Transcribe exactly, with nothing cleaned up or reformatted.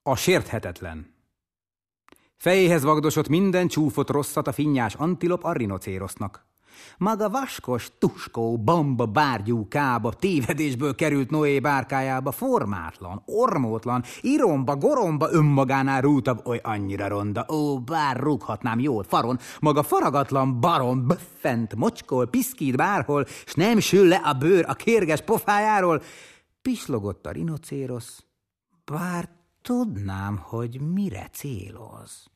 A sérthetetlen. Fejéhez vagdosott minden csúfot rosszat a finnyás antilop a rinocérosznak. Maga vaskos, tuskó, bamba, bárgyú, kába, tévedésből került Noé bárkájába, formátlan, ormótlan, iromba, goromba, önmagánál rútabb, oly annyira ronda, ó, bár rúghatnám jól faron, maga faragatlan barom, böffent, mocskol, piszkít bárhol, s nem sül le a bőr a kérges pofájáról. Pislogott a rinocérosz, bár tudnám, hogy mire céloz.